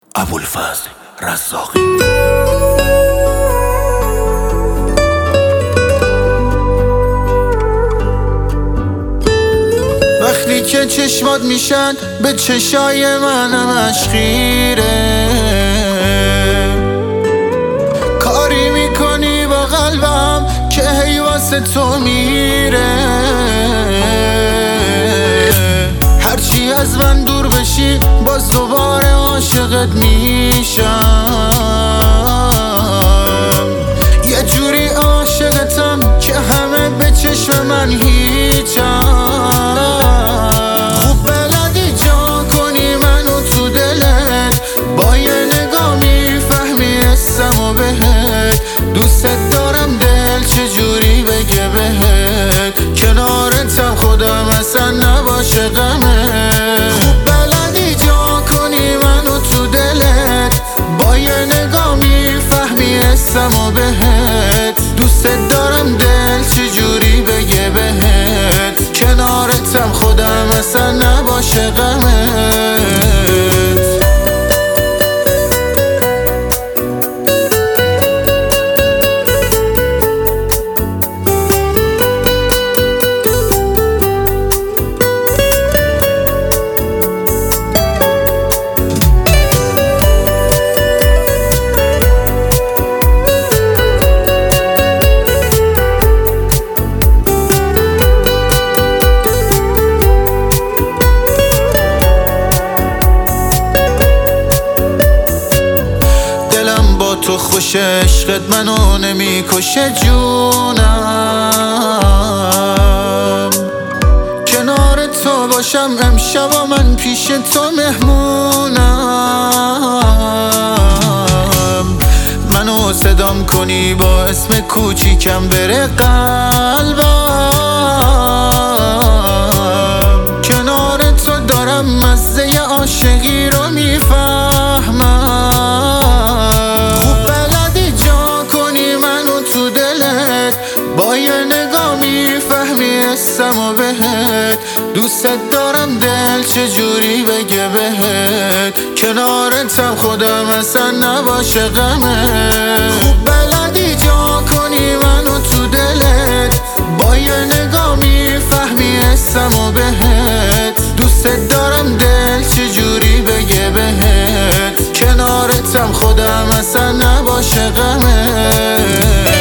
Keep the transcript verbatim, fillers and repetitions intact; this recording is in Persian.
ابوالفضل رزاقی. وقتی که چشمات میشن به چشای منمش خیره، کاری میکنی با قلبم که هی واسه تو میره. هرچی از من دور بشی باز دوباره عاشقت میشم. یه جوری عاشقتم که همه به چشم من هیچم. خوب بلدی جا کنی منو تو دلت، با یه نگاه میفهمی حسمو بهت. دوست دارم دل چجوری بگه بهت، کنارتم خودم اصلا نباشه غمت. خوب بلدی جا کنی منو تو دلت، با یه نگاه میفهمی حسمو بهت. دوست دارم دل چجوری بگه بهت، کنارتم خودم اصلا نباشه غمت. تو خوش عشقت منو نمیکشه جونم. کنار تو باشم امشب و من پیش تو مهمونم. منو صدام کنی با اسم کوچیکم بره قلبم. کنار تو دارم مزه عاشقی رو میفهمم. با یه نگاه میفهمی حسمو بهت. دوست دارم دل چجوری بگه بهت، کنارتم خودم اصلا نباشه غمت. خوب بلدی جا کنی منو تو دلت، با یه نگاه میفهمی حسمو بهت. دوست دارم دل چجوری بگه بهت، کنارتم خودم اصلا نباشه غمت.